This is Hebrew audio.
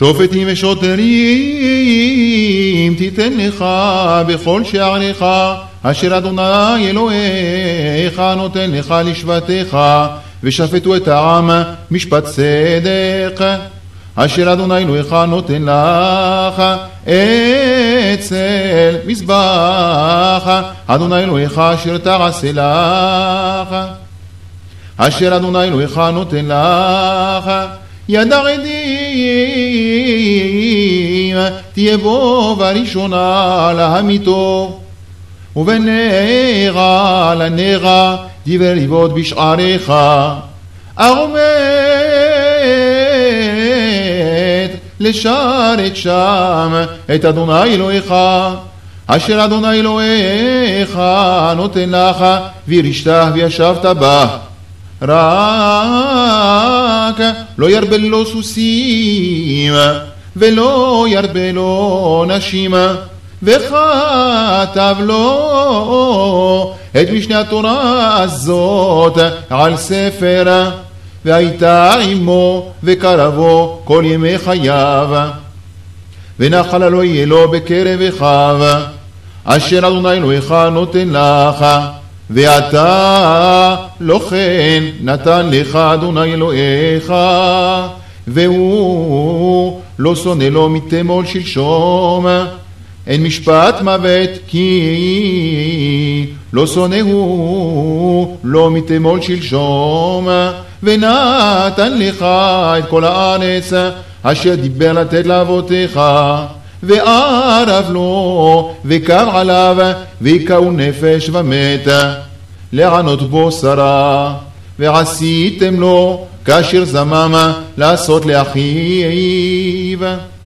שופטים ושוטרים תיתן לך בכל שעריך, אשר אדוני אלוהיך נותן לך לשבטיך, ושפטו את העם משפט צדק, אשר אדוני אלוהיך נותן לך אצל מזבח אדוני אלוהיך אשר תעשה לך, אשר אדוני אלוהיך נותן לך. יד עדים תהיה בו בראשונה להמיתו, ובנרה לנרה דבר לבעוד בשעריך, ערומת לשרת שם את אדוני אלוהיך, אשר אדוני אלוהיך נותן לך, וירשת וישבת בה. רק לא ירבה לו סוסים ולא ירבה לו נשים, וכתב לו את משנה התורה הזאת על ספר, והייתה עמו וקרבו כל ימי חייו, ונחל לא יהיה לו בקרב אחיו, אשר אדוני אלוהיך נותן לך. ואתה לא כן נתן לך אדוני אלוהיך, והוא לא שונא לו מתמול שלשום, אין משפט מוות כי לא שונא הוא לא מתמול שלשום, ונתן לך את כל הארץ אשר דיבר לתת לאבותיך, וערב לו וקם עליו ויקהו נפש ומת, לענות בו שרה, ועשיתם לו כאשר זמם לעשות לאחיו.